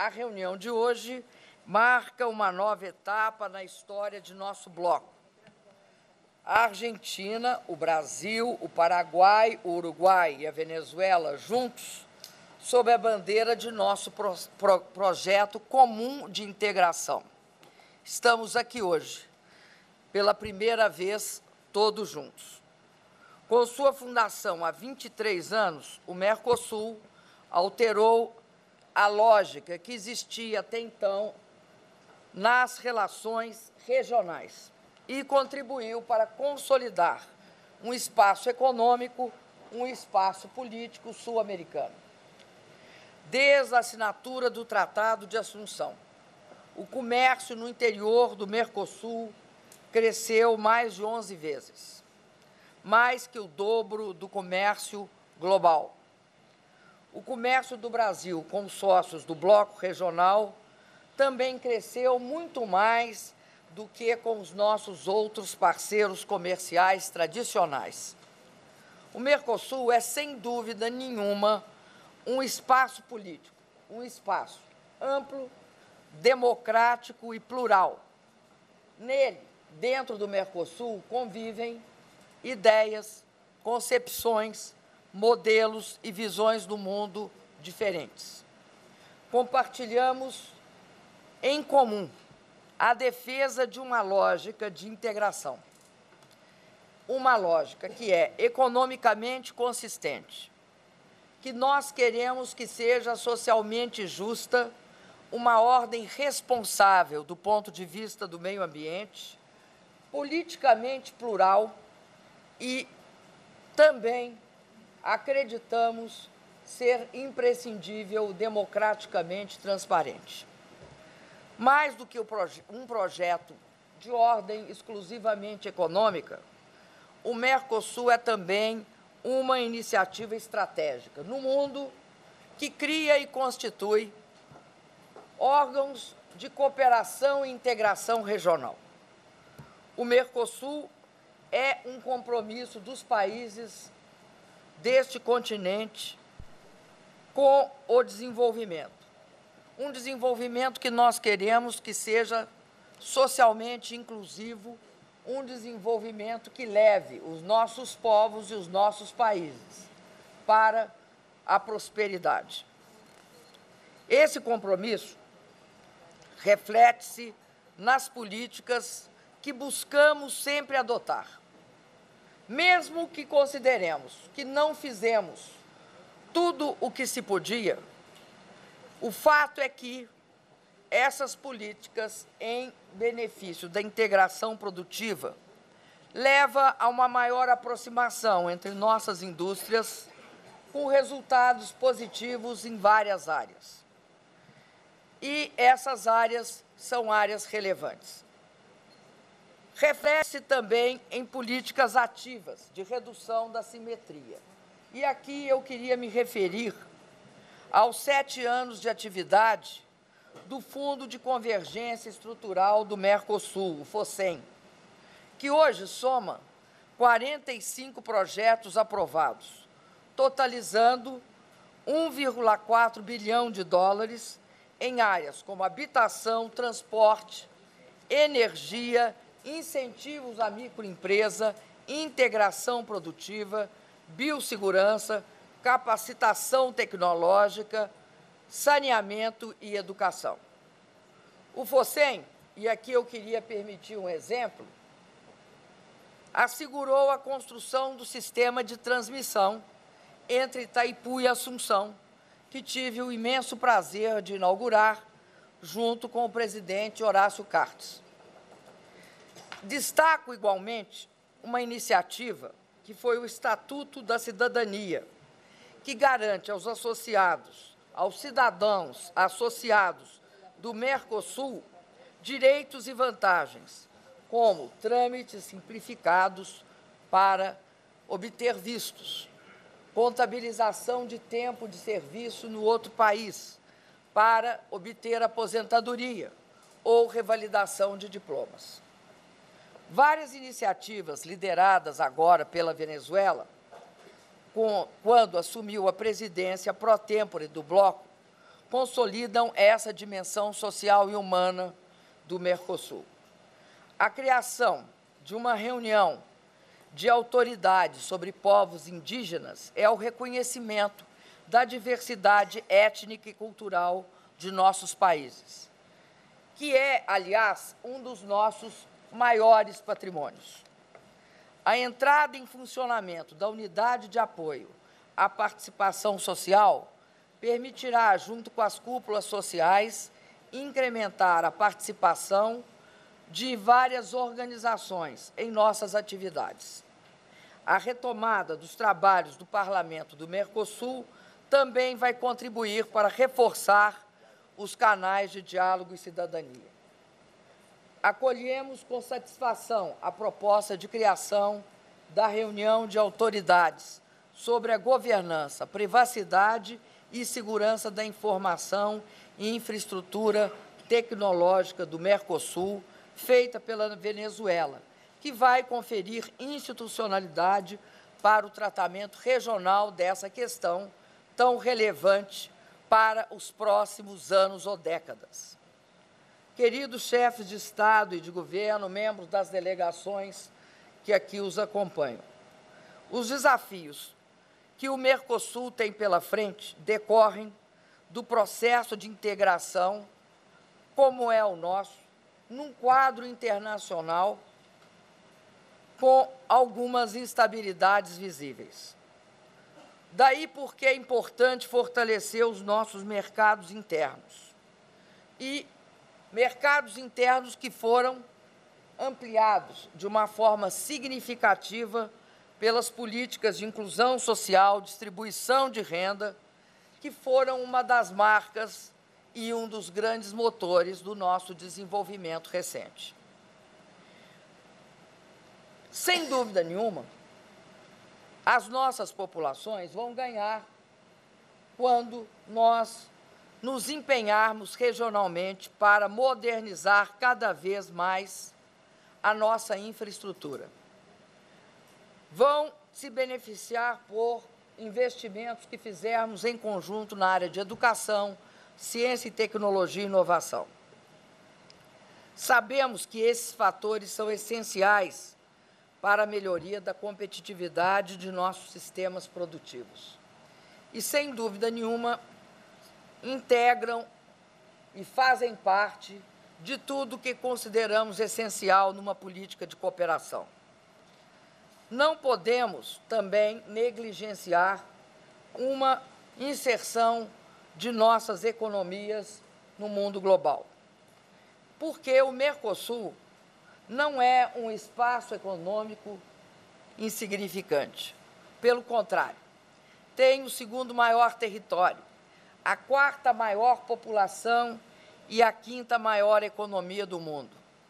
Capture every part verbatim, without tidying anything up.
a reunião de hoje marca uma nova etapa na história de nosso bloco. A Argentina, o Brasil, o Paraguai, o Uruguai e a Venezuela juntos, sob a bandeira de nosso pro, pro, projeto comum de integração. Estamos aqui hoje, pela primeira vez, todos juntos. Com sua fundação há vinte e três anos, o Mercosul alterou a lógica que existia até então nas relações regionais e contribuiu para consolidar um espaço econômico, um espaço político sul-americano. Desde a assinatura do Tratado de Assunção, o comércio no interior do Mercosul cresceu mais de onze vezes, mais que o dobro do comércio global. O comércio do Brasil com sócios do bloco regional também cresceu muito mais do que com os nossos outros parceiros comerciais tradicionais. O Mercosul é, sem dúvida nenhuma, um espaço político, um espaço amplo, democrático e plural. Nele, dentro do Mercosul, convivem ideias, concepções, modelos e visões do mundo diferentes. Compartilhamos em comum a defesa de uma lógica de integração, uma lógica que é economicamente consistente, que nós queremos que seja socialmente justa, uma ordem responsável do ponto de vista do meio ambiente, politicamente plural e também acreditamos ser imprescindível democraticamente transparente. Mais do que um projeto de ordem exclusivamente econômica, o Mercosul é também uma iniciativa estratégica no mundo que cria e constitui órgãos de cooperação e integração regional. O Mercosul é um compromisso dos países deste continente com o desenvolvimento. Um desenvolvimento que nós queremos que seja socialmente inclusivo, um desenvolvimento que leve os nossos povos e os nossos países para a prosperidade. Esse compromisso reflete-se nas políticas que buscamos sempre adotar. Mesmo que consideremos que não fizemos tudo o que se podia, o fato é que essas políticas em benefício da integração produtiva levam a uma maior aproximação entre nossas indústrias, com resultados positivos em várias áreas. E essas áreas são áreas relevantes. Reflete-se também em políticas ativas de redução da assimetria. E aqui eu queria me referir aos sete anos de atividade do Fundo de Convergência Estrutural do Mercosul, o FOSEM, que hoje soma quarenta e cinco projetos aprovados, totalizando um vírgula quatro bilhão de dólares em áreas como habitação, transporte, energia, incentivos à microempresa, integração produtiva, biossegurança, capacitação tecnológica, saneamento e educação. O FOSEM, e aqui eu queria permitir um exemplo, assegurou a construção do sistema de transmissão entre Itaipu e Assunção, que tive o imenso prazer de inaugurar junto com o presidente Horácio Cartes. Destaco, igualmente, uma iniciativa que foi o Estatuto da Cidadania, que garante aos associados, aos cidadãos associados do Mercosul, direitos e vantagens, como trâmites simplificados para obter vistos, contabilização de tempo de serviço no outro país, para obter aposentadoria ou revalidação de diplomas. Várias iniciativas lideradas agora pela Venezuela, com, quando assumiu a presidência pró-tempore do bloco, consolidam essa dimensão social e humana do Mercosul. A criação de uma reunião de autoridades sobre povos indígenas é o reconhecimento da diversidade étnica e cultural de nossos países, que é, aliás, um dos nossos maiores patrimônios. A entrada em funcionamento da Unidade de Apoio à Participação Social permitirá, junto com as cúpulas sociais, incrementar a participação de várias organizações em nossas atividades. A retomada dos trabalhos do Parlamento do Mercosul também vai contribuir para reforçar os canais de diálogo e cidadania. Acolhemos com satisfação a proposta de criação da reunião de autoridades sobre a governança, privacidade e segurança da informação e infraestrutura tecnológica do Mercosul, feita pela Venezuela, que vai conferir institucionalidade para o tratamento regional dessa questão tão relevante para os próximos anos ou décadas. Queridos chefes de Estado e de governo, membros das delegações que aqui os acompanham, os desafios que o Mercosul tem pela frente decorrem do processo de integração, como é o nosso, num quadro internacional com algumas instabilidades visíveis. Daí porque é importante fortalecer os nossos mercados internos. E mercados internos que foram ampliados de uma forma significativa pelas políticas de inclusão social, distribuição de renda, que foram uma das marcas e um dos grandes motores do nosso desenvolvimento recente. Sem dúvida nenhuma, as nossas populações vão ganhar quando nós nos empenharmos regionalmente para modernizar cada vez mais a nossa infraestrutura. Vão se beneficiar por investimentos que fizermos em conjunto na área de educação, ciência e tecnologia e inovação. Sabemos que esses fatores são essenciais para a melhoria da competitividade de nossos sistemas produtivos. E, sem dúvida nenhuma, integram e fazem parte de tudo que consideramos essencial numa política de cooperação. Não podemos também negligenciar uma inserção de nossas economias no mundo global, porque o Mercosul não é um espaço econômico insignificante. Pelo contrário, tem o segundo maior território, a quarta maior população e a quinta maior economia do mundo.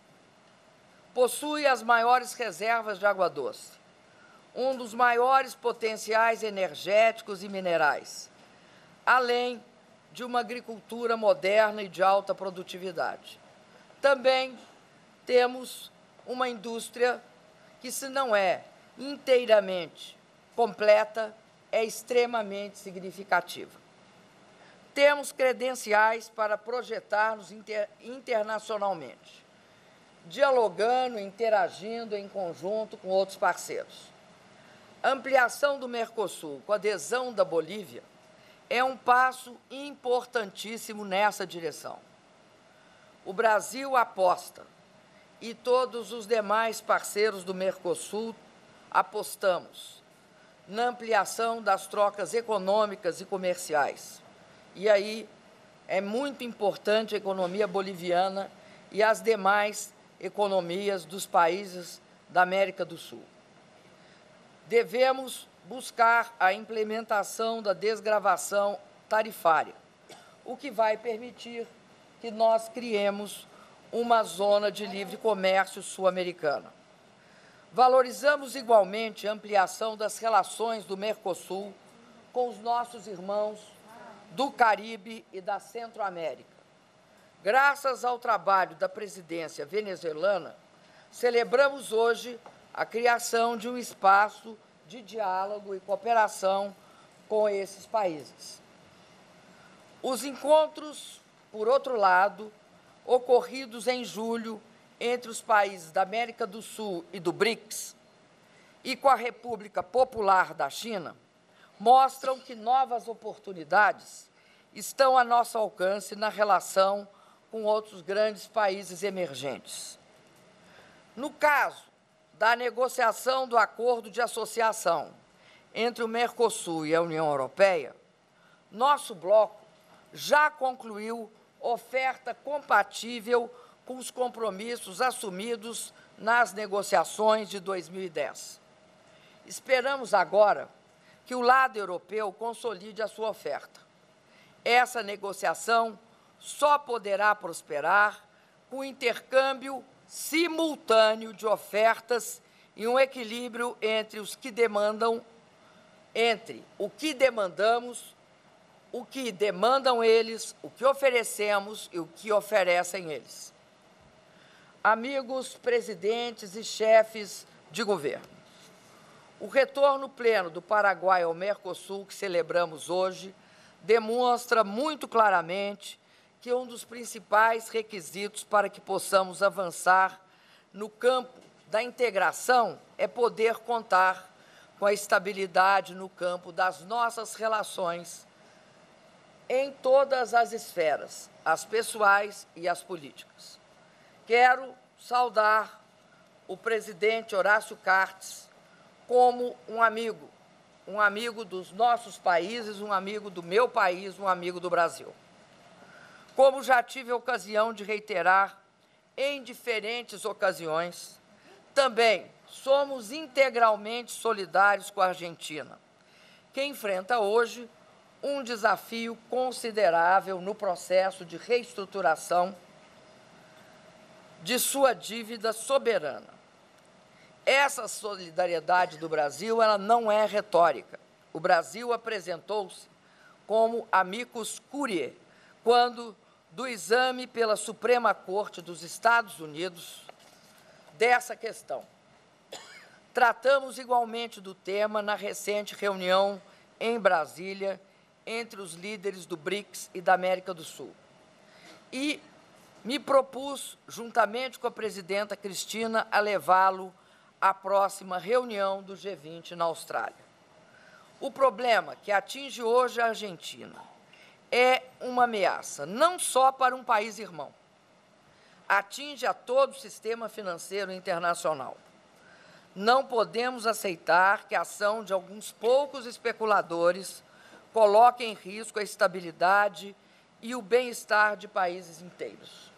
Possui as maiores reservas de água doce, um dos maiores potenciais energéticos e minerais, além de uma agricultura moderna e de alta produtividade. Também temos uma indústria que, se não é inteiramente completa, é extremamente significativa. Temos credenciais para projetar-nos inter, internacionalmente, dialogando, interagindo em conjunto com outros parceiros. A ampliação do Mercosul com a adesão da Bolívia é um passo importantíssimo nessa direção. O Brasil aposta, e todos os demais parceiros do Mercosul apostamos na ampliação das trocas econômicas e comerciais. E aí é muito importante a economia boliviana e as demais economias dos países da América do Sul. Devemos buscar a implementação da desgravação tarifária, o que vai permitir que nós criemos uma zona de livre comércio sul-americana. Valorizamos igualmente a ampliação das relações do Mercosul com os nossos irmãos do Caribe e da Centro-América. Graças ao trabalho da presidência venezuelana, celebramos hoje a criação de um espaço de diálogo e cooperação com esses países. Os encontros, por outro lado, ocorridos em julho entre os países da América do Sul e do BRICS e com a República Popular da China, mostram que novas oportunidades estão a nosso alcance na relação com outros grandes países emergentes. No caso da negociação do acordo de associação entre o Mercosul e a União Europeia, nosso bloco já concluiu oferta compatível com os compromissos assumidos nas negociações de dois mil e dez. Esperamos agora que o lado europeu consolide a sua oferta. Essa negociação só poderá prosperar com o intercâmbio simultâneo de ofertas e um equilíbrio entre os que demandam, entre o que demandamos, o que demandam eles, o que oferecemos e o que oferecem eles. Amigos presidentes e chefes de governo, o retorno pleno do Paraguai ao Mercosul, que celebramos hoje, demonstra muito claramente que um dos principais requisitos para que possamos avançar no campo da integração é poder contar com a estabilidade no campo das nossas relações em todas as esferas, as pessoais e as políticas. Quero saudar o presidente Horácio Cartes como um amigo, um amigo dos nossos países, um amigo do meu país, um amigo do Brasil. Como já tive a ocasião de reiterar em diferentes ocasiões, também somos integralmente solidários com a Argentina, que enfrenta hoje um desafio considerável no processo de reestruturação de sua dívida soberana. Essa solidariedade do Brasil, ela não é retórica. O Brasil apresentou-se como amicus curiae quando, do exame pela Suprema Corte dos Estados Unidos dessa questão. Tratamos igualmente do tema na recente reunião em Brasília entre os líderes do BRICS e da América do Sul. E me propus, juntamente com a presidenta Cristina, a levá-lo à próxima reunião do G vinte na Austrália. O problema que atinge hoje a Argentina é uma ameaça não só para um país irmão, atinge a todo o sistema financeiro internacional. Não podemos aceitar que a ação de alguns poucos especuladores coloque em risco a estabilidade e o bem-estar de países inteiros.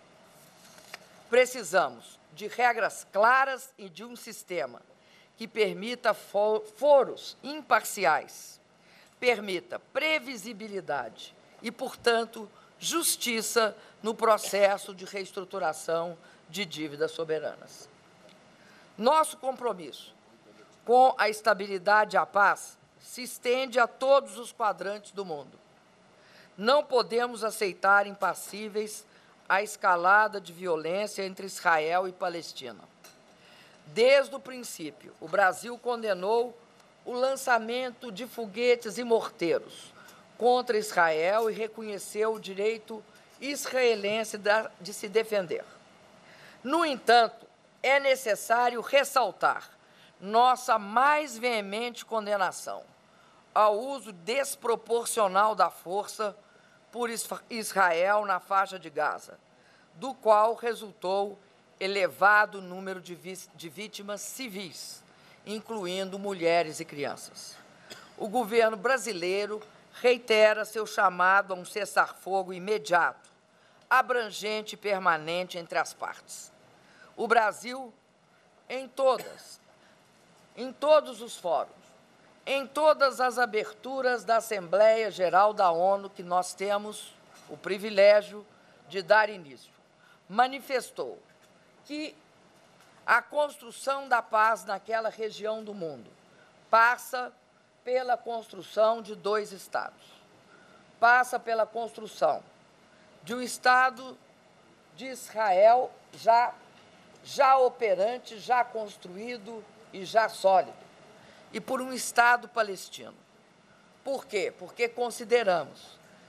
Precisamos de regras claras e de um sistema que permita foros imparciais, permita previsibilidade e, portanto, justiça no processo de reestruturação de dívidas soberanas. Nosso compromisso com a estabilidade e a paz se estende a todos os quadrantes do mundo. Não podemos aceitar impassíveis a escalada de violência entre Israel e Palestina. Desde o princípio, o Brasil condenou o lançamento de foguetes e morteiros contra Israel e reconheceu o direito israelense de se defender. No entanto, é necessário ressaltar nossa mais veemente condenação ao uso desproporcional da força por Israel na faixa de Gaza, do qual resultou elevado número de, de vítimas civis, incluindo mulheres e crianças. O governo brasileiro reitera seu chamado a um cessar-fogo imediato, abrangente e permanente entre as partes. O Brasil, em todas, em todos os fóruns, em todas as aberturas da Assembleia Geral da ONU que nós temos o privilégio de dar início, manifestou que a construção da paz naquela região do mundo passa pela construção de dois Estados. Passa pela construção de um Estado de Israel já, já operante, já construído e já sólido, e por um Estado palestino. Por quê? Porque consideramos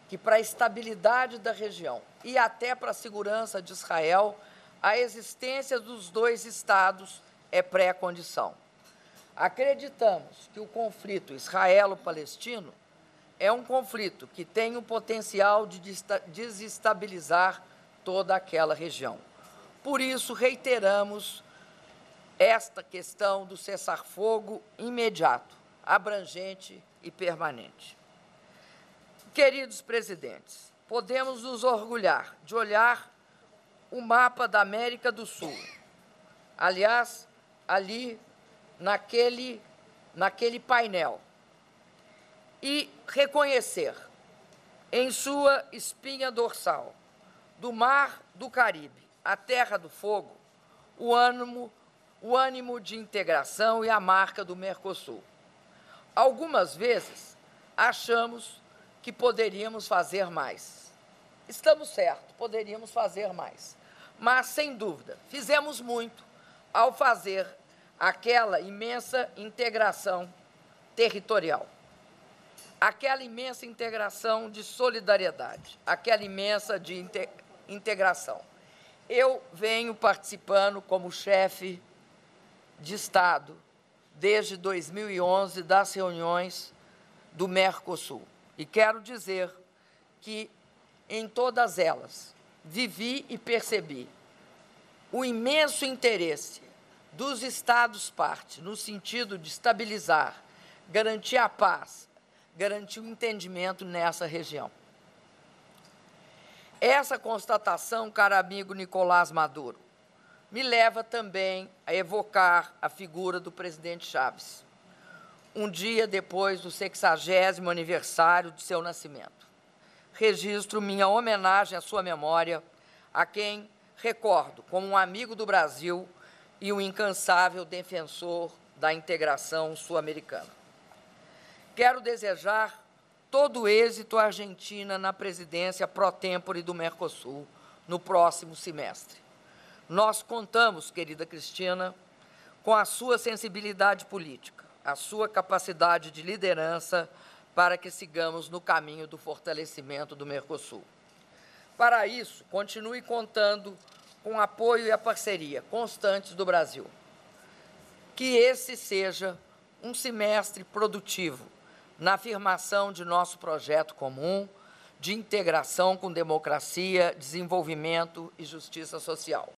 que, para a estabilidade da região e até para a segurança de Israel, a existência dos dois Estados é pré-condição. Acreditamos que o conflito israelo-palestino é um conflito que tem o potencial de desestabilizar toda aquela região. Por isso, reiteramos esta questão do cessar-fogo imediato, abrangente e permanente. Queridos presidentes, podemos nos orgulhar de olhar o mapa da América do Sul. Aliás, ali, naquele, naquele painel, e reconhecer em sua espinha dorsal, do Mar do Caribe à Terra do Fogo, o ânimo, o ânimo de integração e a marca do Mercosul. Algumas vezes achamos que poderíamos fazer mais. Estamos certos, poderíamos fazer mais. Mas, sem dúvida, fizemos muito ao fazer aquela imensa integração territorial, aquela imensa integração de solidariedade, aquela imensa de inte integração. Eu venho participando como chefe de Estado desde dois mil e onze das reuniões do Mercosul. E quero dizer que, em todas elas, vivi e percebi o imenso interesse dos Estados-parte, no sentido de estabilizar, garantir a paz, garantir o entendimento nessa região. Essa constatação, caro amigo Nicolás Maduro, me leva também a evocar a figura do presidente Chávez, um dia depois do sexagésimo aniversário de seu nascimento. Registro minha homenagem à sua memória, a quem recordo como um amigo do Brasil e um incansável defensor da integração sul-americana. Quero desejar todo o êxito à Argentina na presidência pró-tempore do Mercosul no próximo semestre. Nós contamos, querida Cristina, com a sua sensibilidade política, a sua capacidade de liderança para que sigamos no caminho do fortalecimento do Mercosul. Para isso, continue contando com o apoio e a parceria constantes do Brasil. Que esse seja um semestre produtivo na afirmação de nosso projeto comum de integração com democracia, desenvolvimento e justiça social.